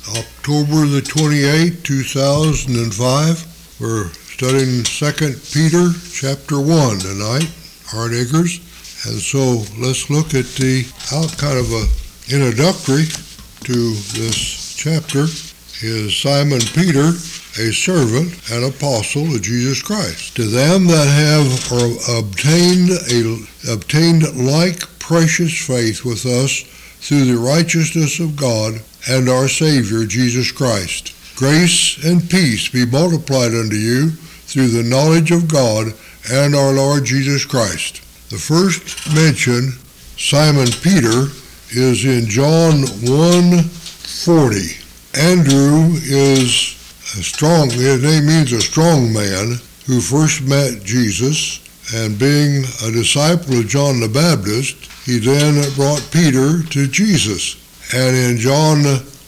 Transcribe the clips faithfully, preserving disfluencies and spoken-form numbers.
October the twenty-eighth, two thousand five. We're studying Second Peter chapter one tonight, Hard Acres. And so let's look at the out kind of a introductory to this chapter is Simon Peter, a servant and apostle of Jesus Christ. To them that have or obtained a obtained like precious faith with us through the righteousness of God and our Savior Jesus Christ. Grace and peace be multiplied unto you through the knowledge of God and our Lord Jesus Christ. The first mention, Simon Peter, is in John one forty. Andrew is a strong, his name means a strong man, who first met Jesus, and being a disciple of John the Baptist, he then brought Peter to Jesus. And in John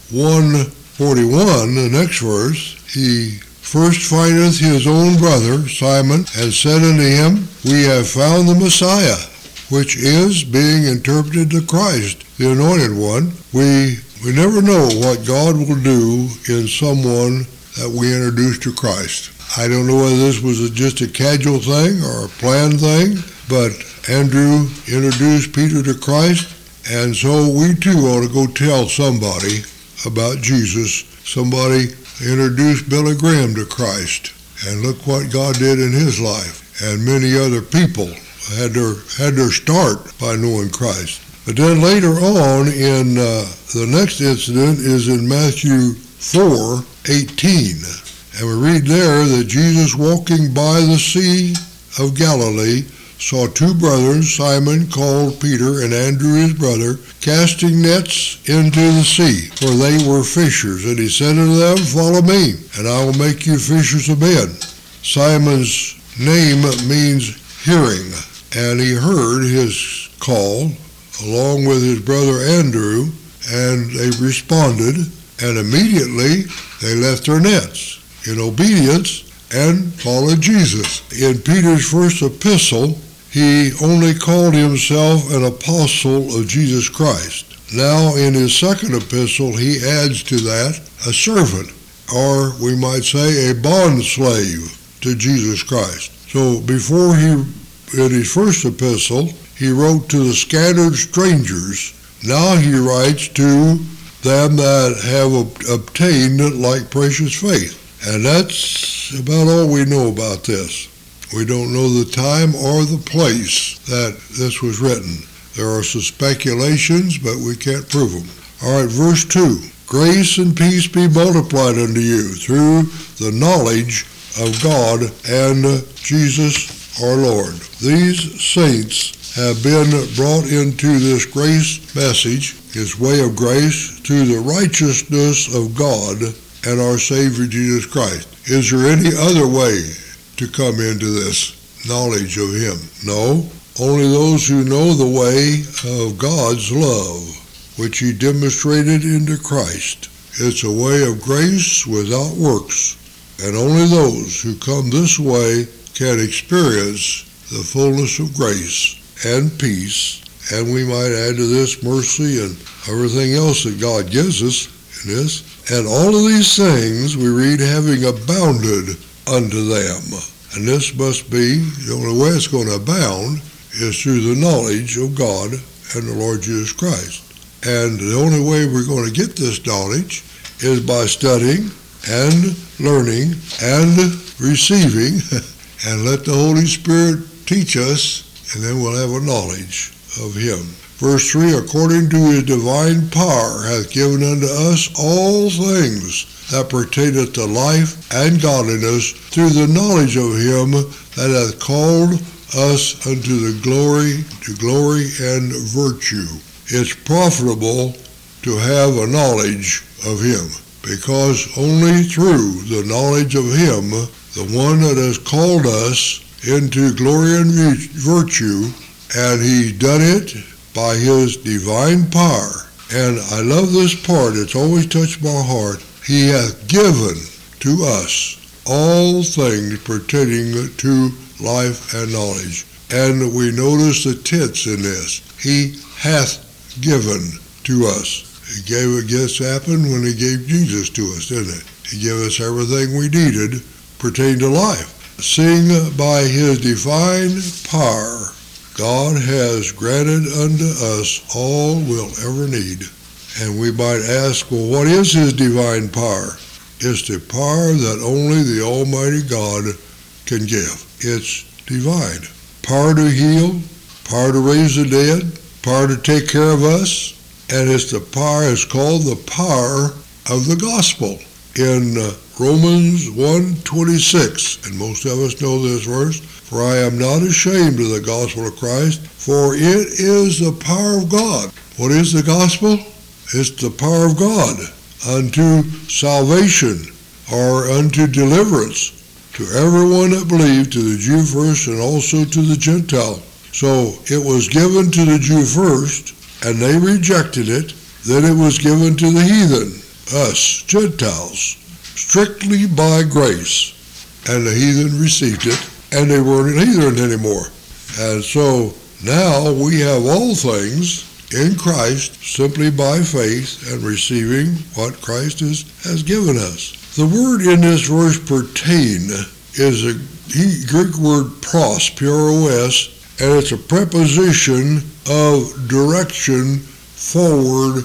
one forty-one, the next verse, he first findeth his own brother, Simon, and said unto him, We have found the Messiah, which is, being interpreted the Christ, the Anointed One. We, we never know what God will do in someone that we introduce to Christ. I don't know whether this was a, just a casual thing or a planned thing, but Andrew introduced Peter to Christ, and so we too ought to go tell somebody about Jesus. Somebody introduced Billy Graham to Christ, and look what God did in his life. And many other people had their had their start by knowing Christ. But then later on, in uh, the next incident is in Matthew four eighteen, and we read there that Jesus, walking by the Sea of Galilee, saw two brothers, Simon called Peter and Andrew his brother, casting nets into the sea, for they were fishers. And he said unto them, Follow me, and I will make you fishers of men. Simon's name means hearing, and he heard his call along with his brother Andrew, and they responded, and immediately they left their nets in obedience and followed Jesus. In Peter's first epistle, he only called himself an apostle of Jesus Christ. Now in his second epistle, he adds to that a servant, or we might say a bond slave to Jesus Christ. So before he, in his first epistle, he wrote to the scattered strangers. Now he writes to them that have obtained like precious faith. And that's about all we know about this. We don't know the time or the place that this was written. There are some speculations, but we can't prove them. All right, verse two. Grace and peace be multiplied unto you through the knowledge of God and Jesus our Lord. These saints have been brought into this grace message, his way of grace, through the righteousness of God and our Savior Jesus Christ. Is there any other way to come into this knowledge of Him? No. Only those who know the way of God's love, which He demonstrated into Christ. It's a way of grace without works, and only those who come this way can experience the fullness of grace and peace, and we might add to this mercy and everything else that God gives us in this. And all of these things we read having abounded unto them. And this must be, the only way it's going to abound is through the knowledge of God and the Lord Jesus Christ. And the only way we're going to get this knowledge is by studying and learning and receiving, and let the Holy Spirit teach us, and then we'll have a knowledge of Him. Verse three, according to His divine power hath given unto us all things that pertaineth to life and godliness, through the knowledge of Him that hath called us unto the glory, to glory and virtue. It's profitable to have a knowledge of Him, because only through the knowledge of Him, the one that has called us into glory and virtue, and He's done it by His divine power. And I love this part. It's always touched my heart. He hath given to us all things pertaining to life and knowledge. And we notice the tense in this. He hath given to us. He gave it gets happened when he gave Jesus to us, didn't it? He gave us everything we needed pertaining to life. Seeing by his divine power, God has granted unto us all we'll ever need. And we might ask, well, what is his divine power? It's the power that only the Almighty God can give. It's divine. Power to heal, power to raise the dead, power to take care of us, and it's the power, it's called the power of the gospel. In uh, Romans one twenty-six, and most of us know this verse, for I am not ashamed of the gospel of Christ, for it is the power of God. What is the gospel? It's the power of God unto salvation, or unto deliverance, to everyone that believes, to the Jew first and also to the Gentile. So it was given to the Jew first, and they rejected it. Then it was given to the heathen, us, Gentiles, strictly by grace. And the heathen received it, and they weren't heathen anymore. And so now we have all things in Christ simply by faith and receiving what Christ is, has given us. The word in this verse, pertain, is a Greek word pros, P R O S, and it's a preposition of direction forward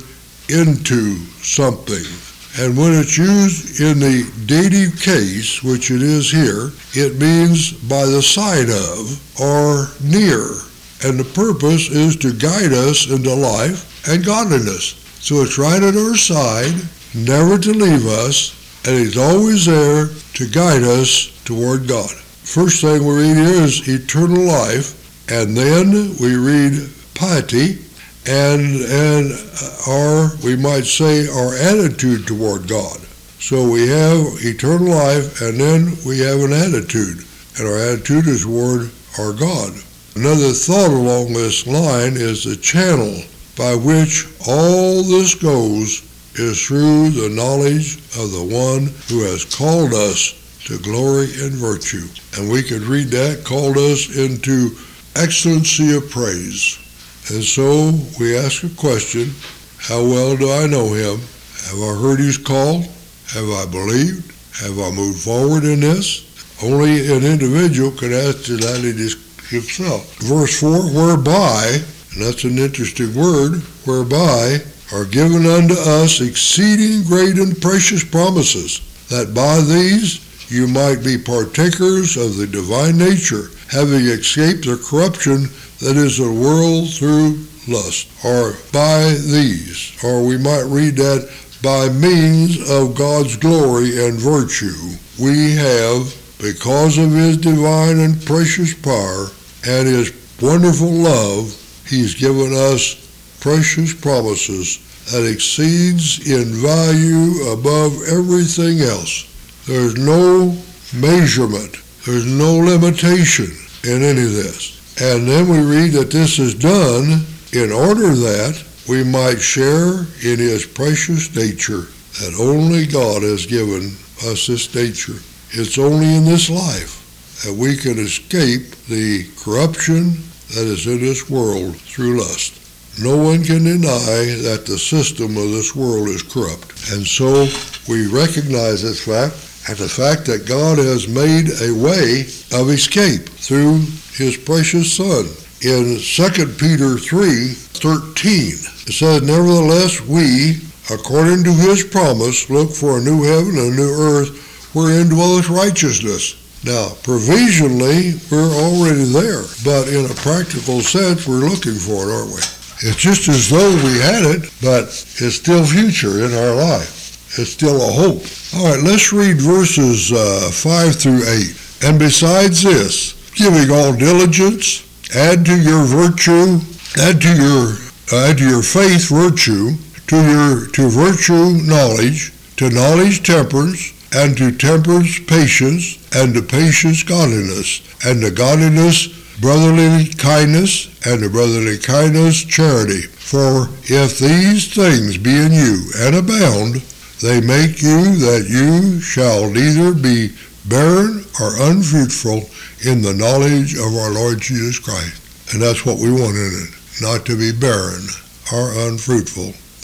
into something. And when it's used in the dative case, which it is here, it means by the side of or near. And the purpose is to guide us into life and godliness. So it's right at our side, never to leave us, and he's always there to guide us toward God. First thing we read here is eternal life, and then we read piety, and and our, we might say, our attitude toward God. So we have eternal life, and then we have an attitude, and our attitude is toward our God. Another thought along this line is the channel by which all this goes is through the knowledge of the one who has called us to glory and virtue. And we could read that, called us into excellency of praise. And so we ask a question, how well do I know him? Have I heard his call? Have I believed? Have I moved forward in this? Only an individual can answer that himself. Verse four, whereby, and that's an interesting word, whereby are given unto us exceeding great and precious promises, that by these you might be partakers of the divine nature, having escaped the corruption that is the world through lust. Or by these, or we might read that, by means of God's glory and virtue, we have, because of his divine and precious power and his wonderful love, he's given us precious promises that exceeds in value above everything else. There's no measurement, there's no limitation in any of this. And then we read that this is done in order that we might share in his precious nature, that only God has given us this nature. It's only in this life that we can escape the corruption that is in this world through lust. No one can deny that the system of this world is corrupt. And so we recognize this fact, and the fact that God has made a way of escape through his precious Son. In Second Peter three thirteen, it says, nevertheless we, according to his promise, look for a new heaven and a new earth wherein dwelleth righteousness. Now, provisionally, we're already there, but in a practical sense, we're looking for it, aren't we? It's just as though we had it, but it's still future in our life. It's still a hope. All right, let's read verses uh, five through eight. And besides this, giving all diligence, add to your virtue, add to your add to your faith virtue, to your to virtue knowledge, to knowledge temperance, and to temperance patience, and to patience godliness, and to godliness brotherly kindness, and to brotherly kindness charity. For if these things be in you and abound, they make you that you shall neither be barren or unfruitful in the knowledge of our Lord Jesus Christ. And that's what we want in it, not to be barren or unfruitful.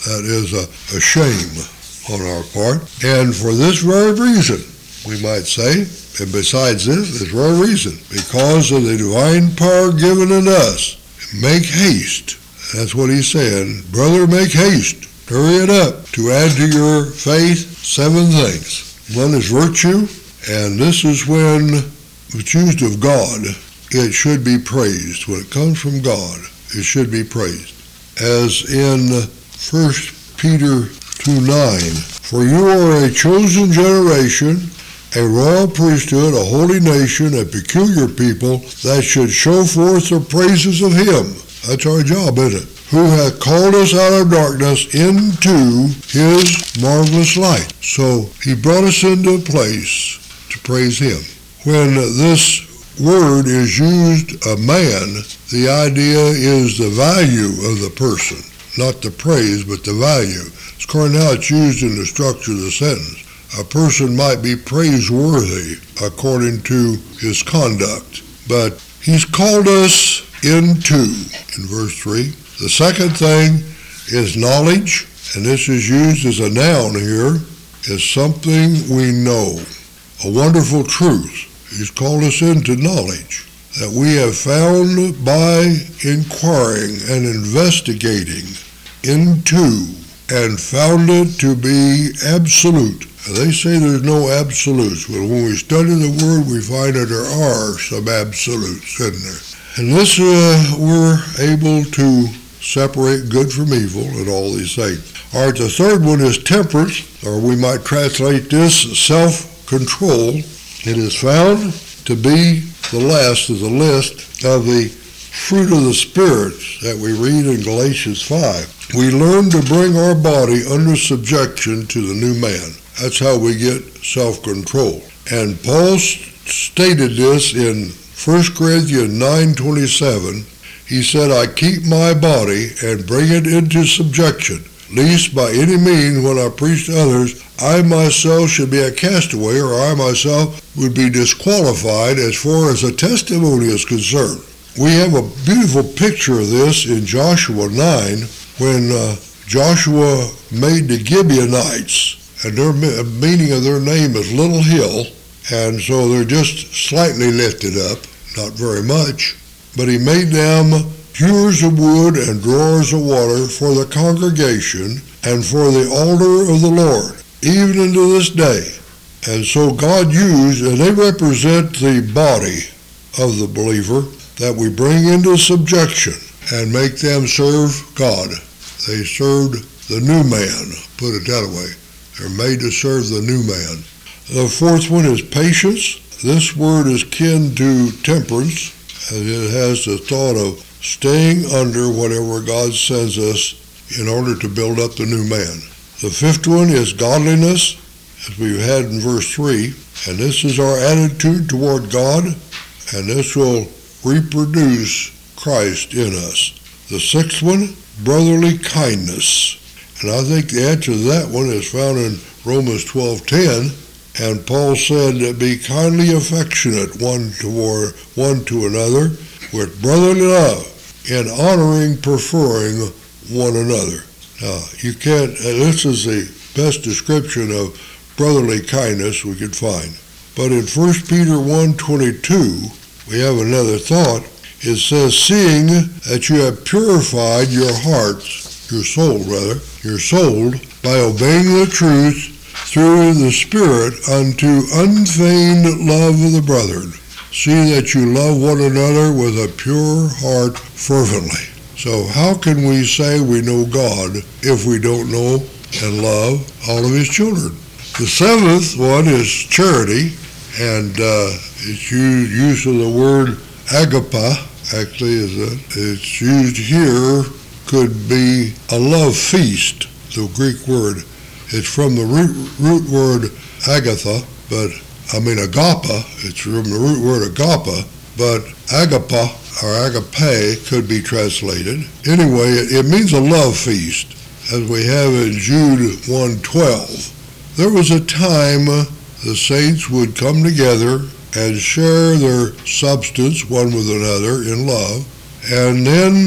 That is a, a shame on our part. And for this very reason, we might say, and besides this, this very reason, because of the divine power given in us, make haste. That's what he's saying. Brother, make haste. Hurry it up to add to your faith seven things. One is virtue, and this is when it's used of God. It should be praised. When it comes from God, it should be praised. As in First Peter two nine, for you are a chosen generation, a royal priesthood, a holy nation, a peculiar people, that should show forth the praises of him. That's our job, isn't it? Who hath called us out of darkness into his marvelous light. So he brought us into a place to praise him. When this word is used of man, the idea is the value of the person, not the praise, but the value. It's according to how it's used in the structure of the sentence. A person might be praiseworthy according to his conduct, but he's called us into, in verse three. The second thing is knowledge, and this is used as a noun here, is something we know, a wonderful truth. He's called us into knowledge that we have found by inquiring and investigating into and found it to be absolute. They say there's no absolutes, but when we study the Word, we find that there are some absolutes, isn't there? And this, uh, we're able to separate good from evil and all these things. All right, the third one is temperance, or we might translate this self-control. It is found to be the last of the list of the fruit of the Spirit that we read in Galatians five. We learn to bring our body under subjection to the new man. That's how we get self-control. And Paul stated this in First Corinthians nine twenty-seven. He said, I keep my body and bring it into subjection, lest by any means when I preach to others, I myself should be a castaway, or I myself would be disqualified as far as a testimony is concerned. We have a beautiful picture of this in Joshua nine, when uh, Joshua made the Gibeonites, and their meaning of their name is Little Hill, and so they're just slightly lifted up, not very much. But he made them hewers of wood and drawers of water for the congregation and for the altar of the Lord, even unto this day. And so God used, and they represent the body of the believer that we bring into subjection and make them serve God. They served the new man, put it that way. They're made to serve the new man. The fourth one is patience. This word is kin to temperance, and it has the thought of staying under whatever God sends us in order to build up the new man. The fifth one is godliness, as we've had in verse three, and this is our attitude toward God, and this will reproduce Christ in us. The sixth one, brotherly kindness, and I think the answer to that one is found in Romans twelve ten. And Paul said, be kindly affectionate one toward one to another with brotherly love, in honoring, preferring one another. Now, you can't, this is the best description of brotherly kindness we could find. But in First Peter one twenty-two, we have another thought. It says, seeing that you have purified your hearts, your soul rather, your soul, by obeying the truth, through the Spirit unto unfeigned love of the brethren. See that you love one another with a pure heart fervently. So how can we say we know God if we don't know and love all of his children? The seventh one is charity, and uh, it's used, use of the word agape, actually is it? It's used here, could be a love feast, the Greek word. It's from the root, root word agatha, but I mean agape, it's from the root word agape, but agape or agape could be translated. Anyway, it, it means a love feast, as we have in Jude one twelve. There was a time the saints would come together and share their substance one with another in love, and then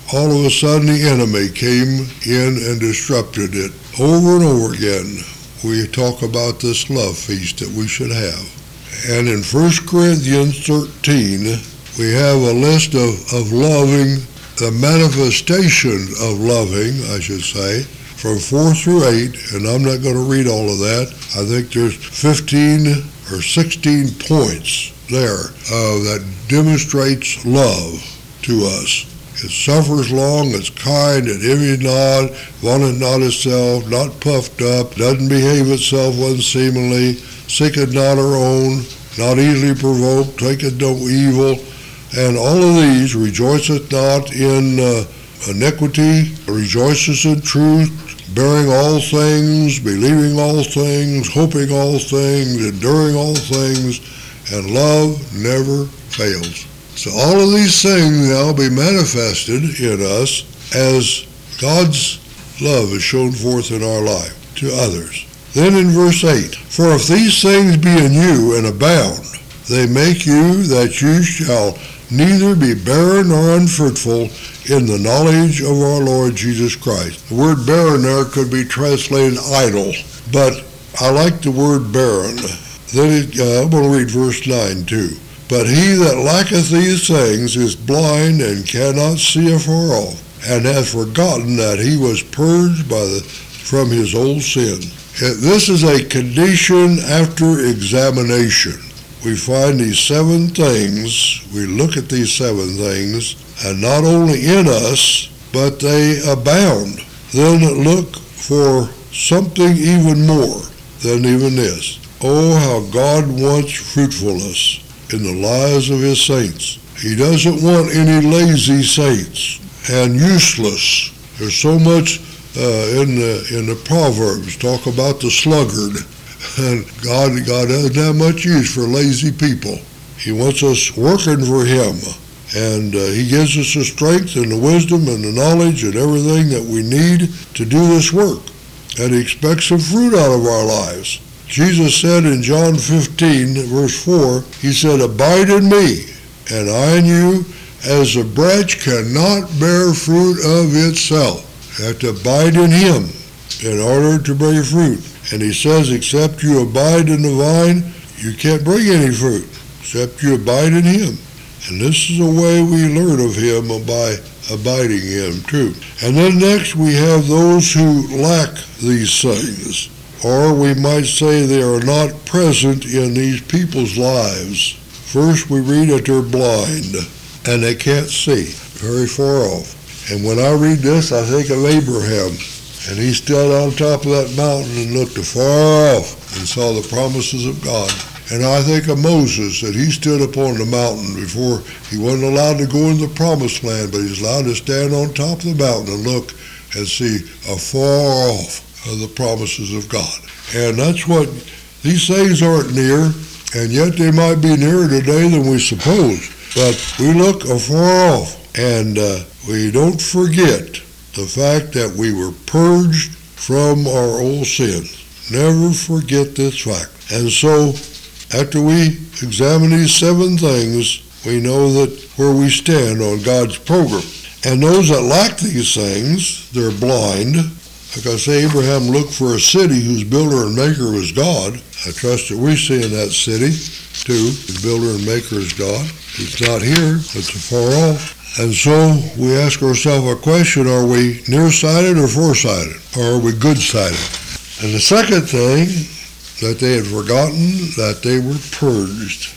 all of a sudden the enemy came in and disrupted it. Over and over again, we talk about this love feast that we should have. And in First Corinthians thirteen, we have a list of, of loving, the manifestation of loving, I should say, from four through eight, and I'm not going to read all of that. I think there's fifteen or sixteen points there uh, that demonstrates love to us. It suffers long, it's kind, it envies not, vaunteth not itself, not puffed up, doesn't behave itself unseemly, seeketh not her own, not easily provoked, taketh no evil, and all of these rejoiceth not in uh, iniquity, rejoices in truth, bearing all things, believing all things, hoping all things, enduring all things, and love never fails. So all of these things now be manifested in us as God's love is shown forth in our life to others. Then in verse eight, for if these things be in you and abound, they make you that you shall neither be barren nor unfruitful in the knowledge of our Lord Jesus Christ. The word barren there could be translated idle, but I like the word barren. Then it, uh, I'm going to read verse nine too. But he that lacketh these things is blind and cannot see afar off, and hath forgotten that he was purged by the, from his old sin. This is a condition after examination. We find these seven things, we look at these seven things, and not only in us, but they abound. Then look for something even more than even this. Oh, how God wants fruitfulness in the lives of his saints. He doesn't want any lazy saints and useless. There's so much uh, in the in the Proverbs talk about the sluggard, and God God doesn't have much use for lazy people. He wants us working for him, and uh, he gives us the strength and the wisdom and the knowledge and everything that we need to do this work, and he expects some fruit out of our lives. Jesus said in John fifteen, verse four, he said, abide in me, and I in you, as a branch cannot bear fruit of itself. You have to abide in him in order to bear fruit. And he says, except you abide in the vine, you can't bring any fruit, except you abide in him. And this is the way we learn of him, by abiding in him too. And then next we have those who lack these things, or we might say they are not present in these people's lives. First we read that they're blind and they can't see very far off. And when I read this, I think of Abraham, and he stood on top of that mountain and looked afar off and saw the promises of God. And I think of Moses, that he stood upon the mountain before he wasn't allowed to go in the promised land, but he's allowed to stand on top of the mountain and look and see afar off of the promises of God. And that's what, these things aren't near, and yet they might be nearer today than we suppose. But we look afar off, and uh, we don't forget the fact that we were purged from our old sins. Never forget this fact. And so, after we examine these seven things, we know that where we stand on God's program. And those that lack these things, they're blind. Like I say, Abraham looked for a city whose builder and maker was God. I trust that we see in that city, too, the builder and maker is God. It's not here, it's afar off. And so we ask ourselves a question, are we nearsighted or farsighted? Or are we good-sighted? And the second thing, that they had forgotten that they were purged.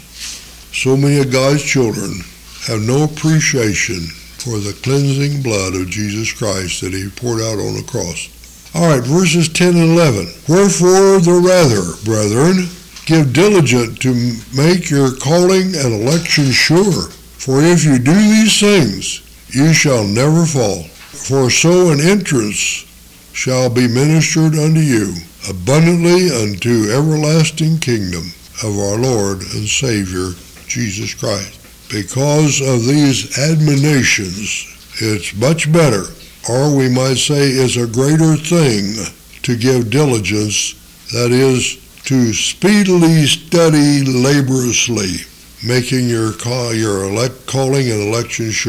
So many of God's children have no appreciation for the cleansing blood of Jesus Christ that he poured out on the cross. All right, verses ten and eleven. Wherefore the rather, brethren, give diligence to make your calling and election sure. For if you do these things, you shall never fall. For so an entrance shall be ministered unto you abundantly unto everlasting kingdom of our Lord and Savior, Jesus Christ. Because of these admonitions, it's much better, or we might say it's a greater thing, to give diligence, that is, to speedily study laboriously, making your call, your elect, calling and election sure.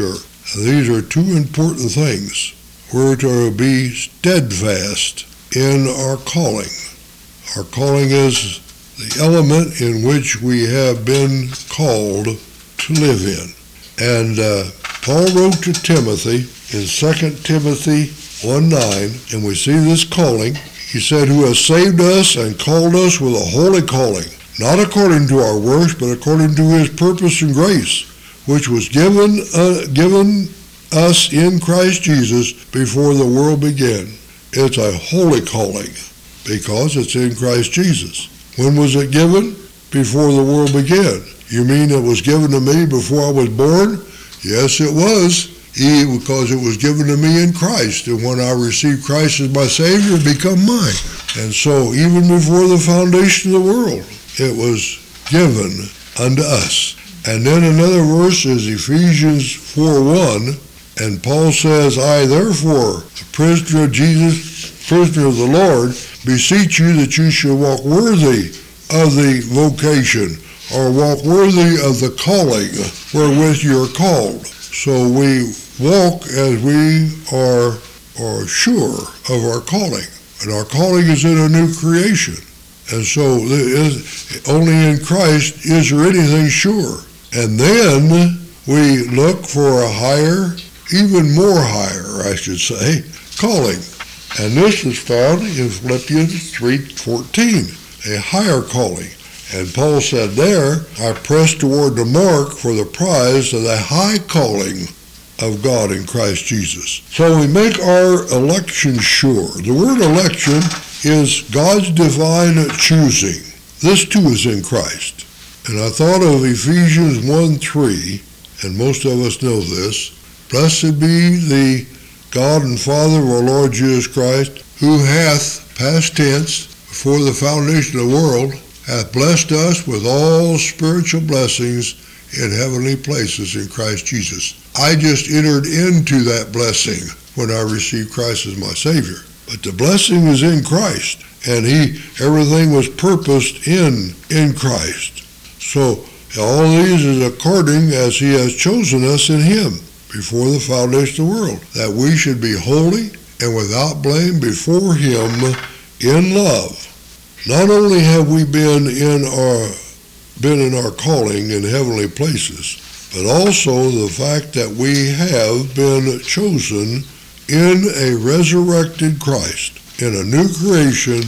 These are two important things. We're to be steadfast in our calling. Our calling is the element in which we have been called to live in. And uh, Paul wrote to Timothy in Second Timothy one nine, and we see this calling. He said, who has saved us and called us with a holy calling, not according to our works, but according to his purpose and grace, which was given uh, given us in Christ Jesus before the world began. It's a holy calling because it's in Christ Jesus. When was it given? Before the world began. You mean it was given to me before I was born? Yes, it was. He, because it was given to me in Christ. And when I received Christ as my Savior, it became mine. And so even before the foundation of the world, it was given unto us. And then another verse is Ephesians four one. And Paul says, I therefore, the prisoner of Jesus, prisoner of the Lord, beseech you that you should walk worthy of the vocation, or walk worthy of the calling wherewith you are called. So we walk as we are, are sure of our calling. And our calling is in a new creation. And so is, only in Christ is there anything sure. And then we look for a higher, even more higher, I should say, calling. And this is found in Philippians three fourteen, a higher calling. And Paul said there, I press toward the mark for the prize of the high calling of God in Christ Jesus. So we make our election sure. The word election is God's divine choosing. This too is in Christ. And I thought of Ephesians one three, and most of us know this. Blessed be the God and Father of our Lord Jesus Christ, who hath, past tense, before the foundation of the world, hath blessed us with all spiritual blessings in heavenly places in Christ Jesus. I just entered into that blessing when I received Christ as my Savior. But the blessing is in Christ, and he everything was purposed in, in Christ. So all these is according as he has chosen us in him before the foundation of the world, that we should be holy and without blame before him in love. Not only have we been in our been in our calling in heavenly places, but also the fact that we have been chosen in a resurrected Christ, in a new creation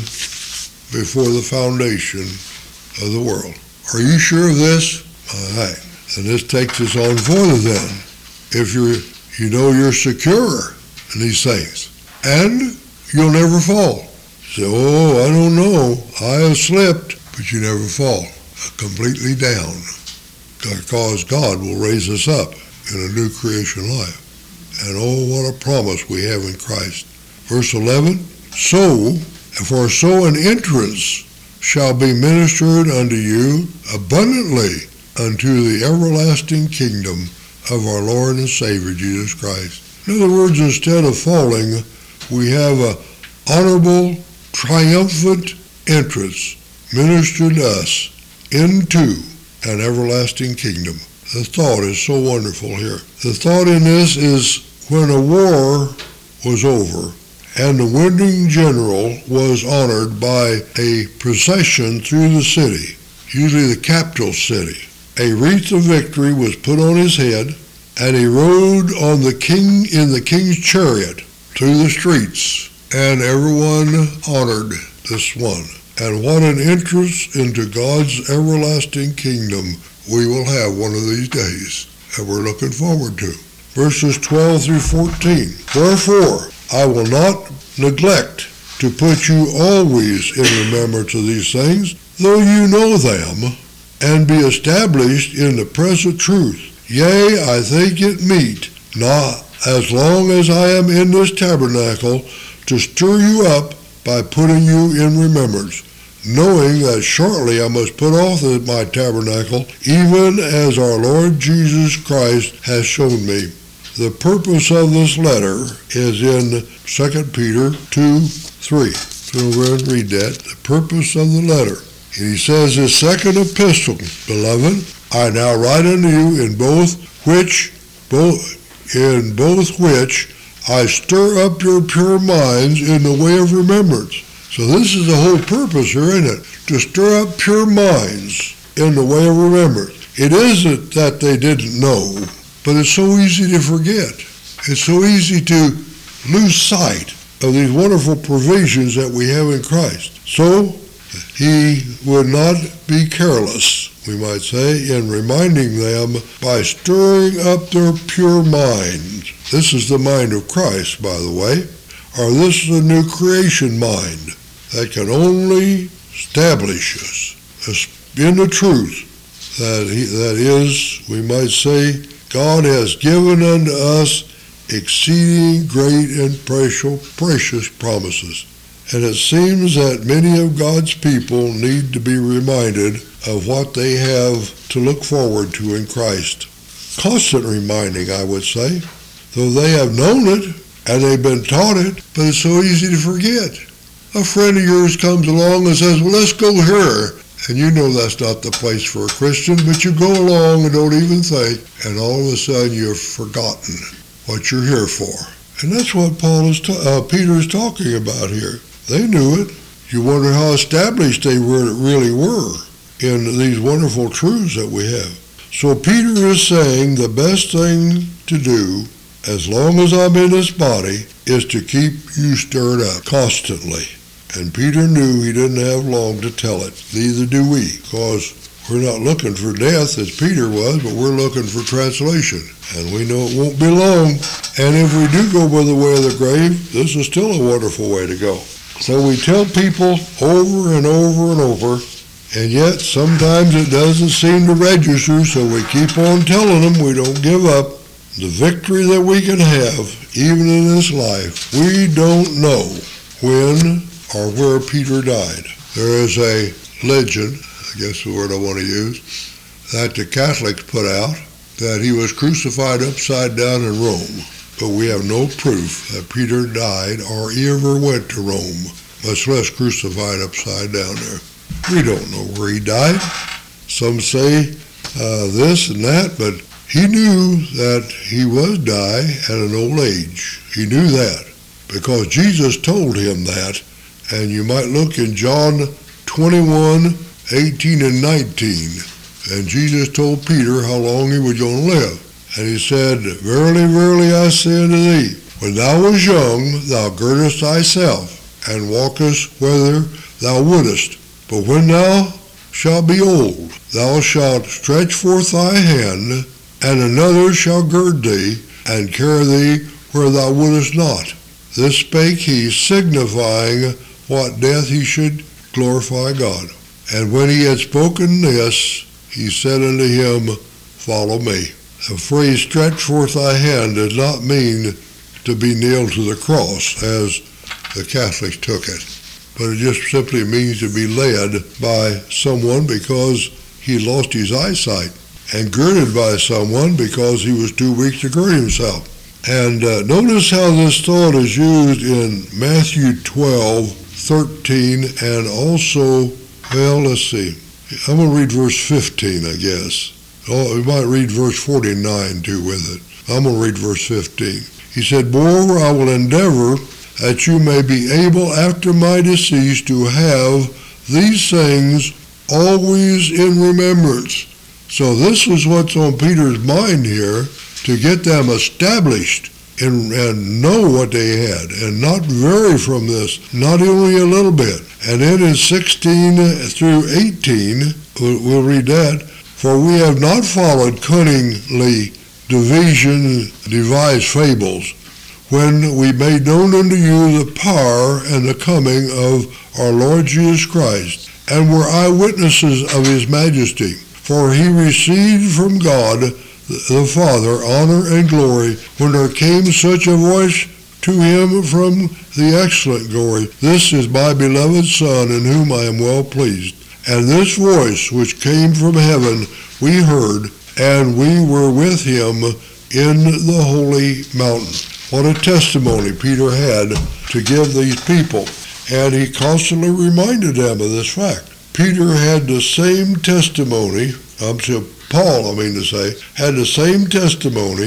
before the foundation of the world. Are you sure of this? All right. And this takes us on further then. If you're, you know you're secure in these things, and you'll never fall. Say, oh, I don't know, I have slipped, but you never fall completely down, because God will raise us up in a new creation life. And oh, what a promise we have in Christ. Verse eleven, so, for so an entrance shall be ministered unto you abundantly unto the everlasting kingdom of our Lord and Savior Jesus Christ. In other words, instead of falling, we have a honorable, triumphant entrance ministered to us into an everlasting kingdom. The thought is so wonderful here. The thought in this is when a war was over and the winning general was honored by a procession through the city, usually the capital city. A wreath of victory was put on his head, and he rode on the king in the king's chariot through the streets, and everyone honored this one. And what an entrance into God's everlasting kingdom we will have one of these days, that we're looking forward to. Verses twelve through fourteen. Wherefore, I will not neglect to put you always in remembrance of these things, though you know them, and be established in the present truth. Yea, I think it meet, not as long as I am in this tabernacle, to stir you up by putting you in remembrance, knowing that shortly I must put off my tabernacle, even as our Lord Jesus Christ has shown me. The purpose of this letter is in Second Peter two three. So we're going to read that. The purpose of the letter. And he says, his second epistle, beloved, I now write unto you in both which, both in both which I stir up your pure minds in the way of remembrance. So this is the whole purpose here, isn't it? To stir up pure minds in the way of remembrance. It isn't that they didn't know, but it's so easy to forget. It's so easy to lose sight of these wonderful provisions that we have in Christ. So he would not be careless, we might say, in reminding them by stirring up their pure minds. This is the mind of Christ, by the way, or this is a new creation mind that can only establish us in the truth that, he, that is, we might say, God has given unto us exceeding great and precious, precious promises. And it seems that many of God's people need to be reminded of what they have to look forward to in Christ. Constant reminding, I would say, though they have known it and they've been taught it, but it's so easy to forget. A friend of yours comes along and says, well, let's go here. And you know that's not the place for a Christian, but you go along and don't even think, and all of a sudden you've forgotten what you're here for. And that's what Paul is ta- uh, Peter is talking about here. They knew it. You wonder how established they were, really were in these wonderful truths that we have. So Peter is saying the best thing to do, as long as I'm in this body, is to keep you stirred up constantly. And Peter knew he didn't have long to tell it. Neither do we, because we're not looking for death as Peter was, but we're looking for translation. And we know it won't be long. And if we do go by the way of the grave, this is still a wonderful way to go. So we tell people over and over and over, and yet sometimes it doesn't seem to register, so we keep on telling them we don't give up. The victory that we can have, even in this life, we don't know when or where Peter died. There is a legend, I guess the word I want to use, that the Catholics put out, that he was crucified upside down in Rome. But we have no proof that Peter died or he ever went to Rome, much less crucified upside down there. We don't know where he died. Some say uh, this and that, but he knew that he would die at an old age. He knew that because Jesus told him that. And you might look in John twenty-one, eighteen and nineteen. And Jesus told Peter how long he was going to live. And he said, verily, verily, I say unto thee, when thou wast young, thou girdest thyself, and walkest whither thou wouldest. But when thou shalt be old, thou shalt stretch forth thy hand, and another shall gird thee, and carry thee where thou wouldest not. This spake he, signifying what death he should glorify God. And when he had spoken this, he said unto him, follow me. The phrase, stretch forth thy hand, does not mean to be nailed to the cross, as the Catholics took it. But it just simply means to be led by someone because he lost his eyesight, and girded by someone because he was too weak to gird himself. And uh, notice how this thought is used in Matthew twelve, thirteen, and also, well, let's see. I'm going to read verse fifteen, I guess. Oh, we might read verse forty-nine, too, with it. I'm going to read verse fifteen. He said, moreover, I will endeavor that you may be able after my decease to have these things always in remembrance. So this is what's on Peter's mind here, to get them established and, and know what they had and not vary from this, not only a little bit. And then in sixteen through eighteen, we'll, we'll read that, for we have not followed cunningly division, devised fables, when we made known unto you the power and the coming of our Lord Jesus Christ, and were eyewitnesses of his majesty. For he received from God the Father honor and glory, when there came such a voice to him from the excellent glory, this is my beloved Son, in whom I am well pleased. And this voice which came from heaven we heard, and we were with him in the holy mountain. What a testimony Peter had to give these people. And he constantly reminded them of this fact. Peter had the same testimony, I'm saying Paul, I mean to say, had the same testimony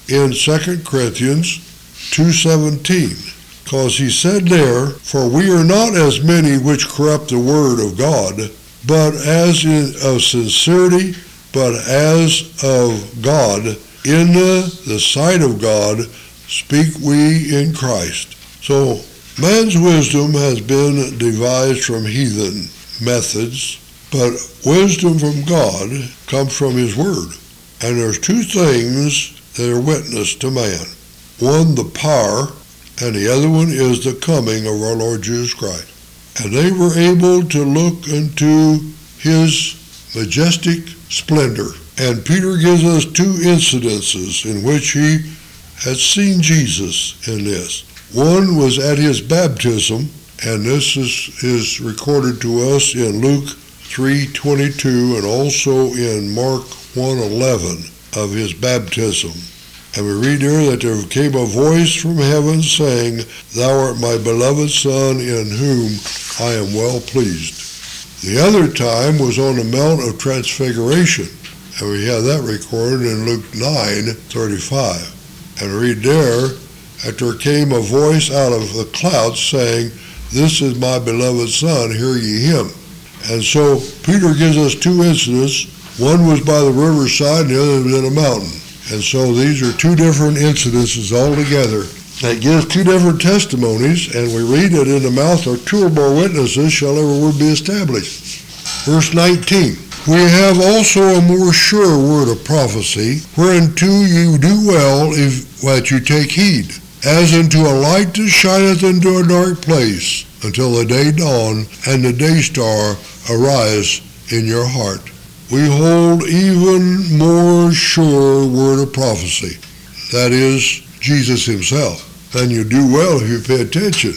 in Second Corinthians two seventeen. Because he said there, "For we are not as many which corrupt the word of God, but as in, of sincerity, but as of God, in the sight of God, speak we in Christ." So man's wisdom has been devised from heathen methods, but wisdom from God comes from his word. And there's two things that are witness to man. One, the power, and the other one is the coming of our Lord Jesus Christ. And they were able to look into his majestic splendor. And Peter gives us two incidences in which he had seen Jesus in this. One was at his baptism, and this is, is recorded to us in Luke three twenty-two and also in Mark one eleven of his baptism. And we read there that there came a voice from heaven saying, "Thou art my beloved Son, in whom I am well pleased." The other time was on the Mount of Transfiguration, and we have that recorded in Luke nine thirty-five. And read there that there came a voice out of the clouds saying, "This is my beloved Son, hear ye him." And so Peter gives us two incidents. One was by the riverside, and the other was in a mountain. And so these are two different incidences altogether that give two different testimonies, and we read that in the mouth of two or more witnesses shall every word be established. Verse nineteen, "We have also a more sure word of prophecy, whereunto you do well if that you take heed, as unto a light that shineth into a dark place, until the day dawn and the day star arise in your heart." We hold even more sure word of prophecy. That is Jesus himself. And you do well if you pay attention.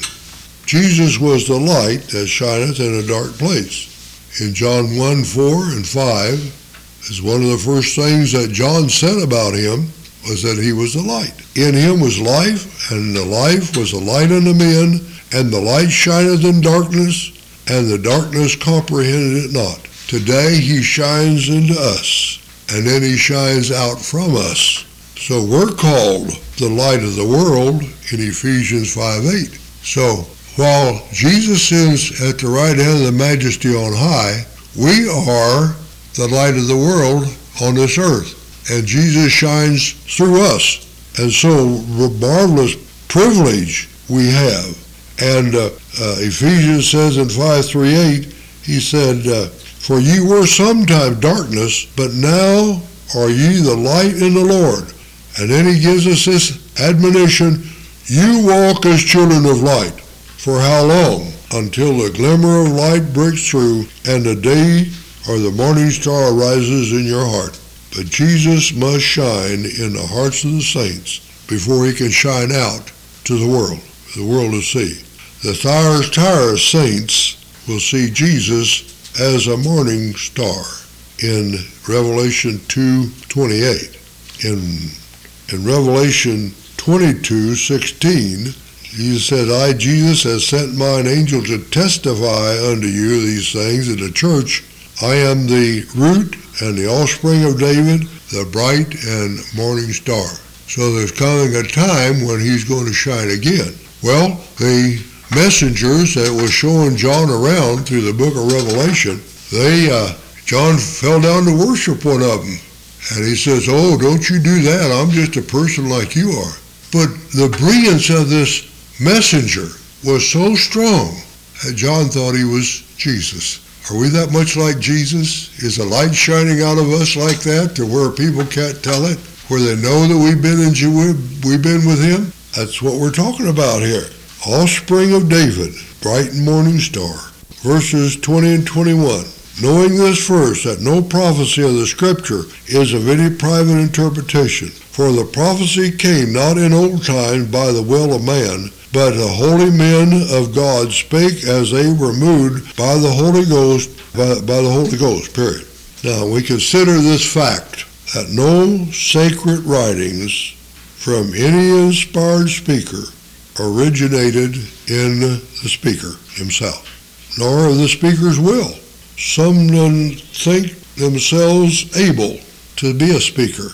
Jesus was the light that shineth in a dark place. In John one, four, and five, is one of the first things that John said about him was that he was the light. In him was life, and the life was the light unto men, and the light shineth in darkness, and the darkness comprehended it not. Today he shines into us, and then he shines out from us. So we're called the light of the world in Ephesians five eight. So while Jesus is at the right hand of the Majesty on high, we are the light of the world on this earth, and Jesus shines through us. And so marvelous privilege we have. And uh, uh, Ephesians says in five three eight, he said, uh, "For ye were sometime darkness, but now are ye the light in the Lord." And then he gives us this admonition, "You walk as children of light." For how long? Until the glimmer of light breaks through, and the day or the morning star arises in your heart. But Jesus must shine in the hearts of the saints before he can shine out to the world, the world to see. The Thyatira saints will see Jesus as a morning star in Revelation two twenty-eight. In, in Revelation twenty-two sixteen, Jesus said, "I, Jesus, has sent mine angel to testify unto you these things in the church. I am the root and the offspring of David, the bright and morning star." So there's coming a time when he's going to shine again. Well, the messengers that was showing John around through the book of Revelation, they, uh, John fell down to worship one of them. And he says, "Oh, don't you do that. I'm just a person like you are." But the brilliance of this messenger was so strong that John thought he was Jesus. Are we that much like Jesus? Is a light shining out of us like that to where people can't tell it? Where they know that we've been in we've been with him? That's what we're talking about here. Offspring of David, bright and morning star. Verses twenty and twenty-one. "Knowing this first, that no prophecy of the Scripture is of any private interpretation. For the prophecy came not in old times by the will of man, but the holy men of God spake as they were moved by the Holy Ghost, by, by the Holy Ghost, period." Now, we consider this fact, that no sacred writings from any inspired speaker originated in the speaker himself, nor of the speaker's will. Some don't think themselves able to be a speaker.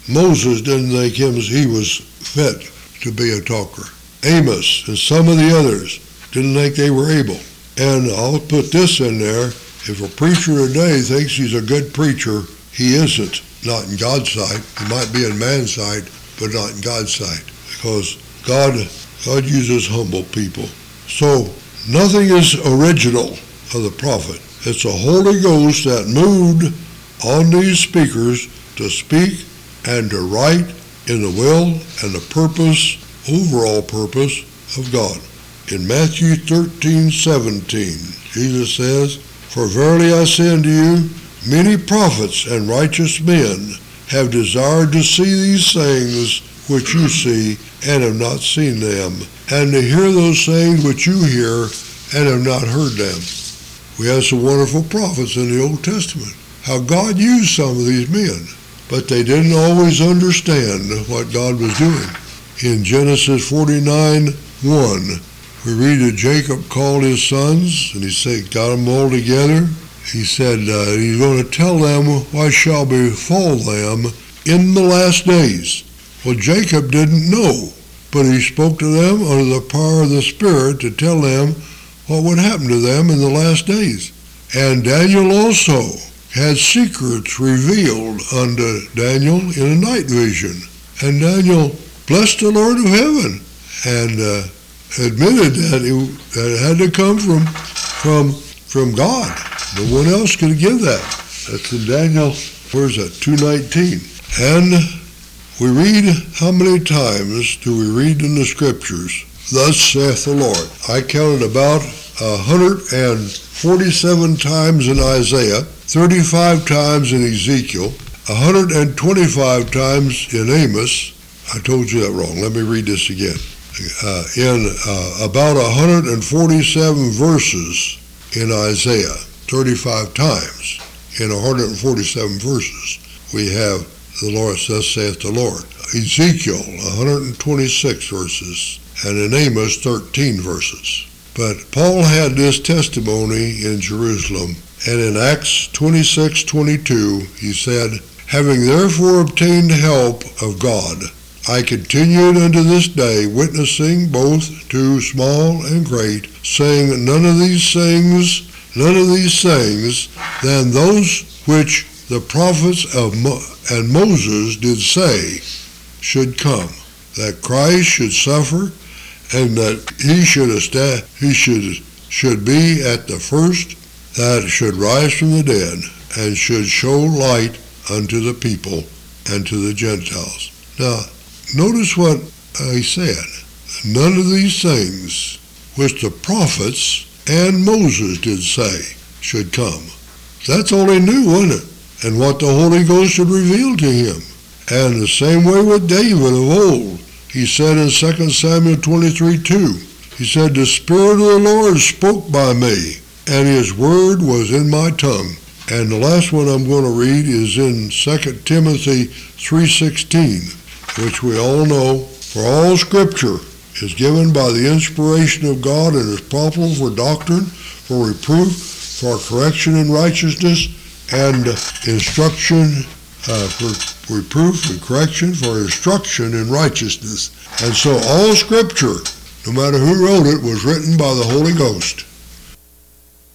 Moses didn't think him he was fit to be a talker. Amos and some of the others didn't think they were able. And I'll put this in there. If a preacher today thinks he's a good preacher, he isn't. Not in God's sight. He might be in man's sight, but not in God's sight. Because God, God uses humble people. So nothing is original of the prophet. It's the Holy Ghost that moved on these speakers to speak and to write in the will and the purpose, overall purpose of God. In Matthew thirteen seventeen, Jesus says, "For verily I say unto you, many prophets and righteous men have desired to see these things which you see, and have not seen them, and to hear those things which you hear, and have not heard them." We have some wonderful prophets in the Old Testament. How God used some of these men, but they didn't always understand what God was doing. In Genesis forty-nine one, we read that Jacob called his sons, and he said, got them all together. He said uh, he's going to tell them what shall befall them in the last days. Well, Jacob didn't know, but he spoke to them under the power of the Spirit to tell them what would happen to them in the last days. And Daniel also had secrets revealed unto Daniel in a night vision. And Daniel blessed the Lord of heaven and uh, admitted that it, that it had to come from, from, from God. No one else could give that. That's in Daniel, where's that, two nineteen. And we read, how many times do we read in the Scriptures, thus saith the Lord? I counted about one hundred forty-seven times in Isaiah, thirty-five times in Ezekiel, one hundred twenty-five times in Amos. I told you that wrong. Let me read this again. Uh, in uh, about one hundred forty-seven verses in Isaiah, thirty-five times in one hundred forty-seven verses, we have the Lord, thus saith the Lord. Ezekiel, one hundred twenty-six verses, and in Amos, thirteen verses. But Paul had this testimony in Jerusalem, and in Acts twenty-six twenty-two, he said, having therefore obtained help of God, I continued unto this day, witnessing both to small and great, saying, none of these things, none of these things, than those which the prophets of Mo- and Moses did say should come, that Christ should suffer, and that he should esta- he should should be at the first that should rise from the dead, and should show light unto the people and to the Gentiles. Now, notice what uh, he said. None of these things which the prophets and Moses did say should come. That's all he knew, wasn't it? And what the Holy Ghost had revealed to him. And the same way with David of old. He said in Second Samuel twenty-three two, he said, the Spirit of the Lord spoke by me, and his word was in my tongue. And the last one I'm going to read is in Second Timothy three sixteen, which we all know, for all Scripture is given by the inspiration of God and is profitable for doctrine, for reproof, for correction in righteousness, and instruction, uh, for reproof and correction, for instruction in righteousness. And so all Scripture, no matter who wrote it, was written by the Holy Ghost.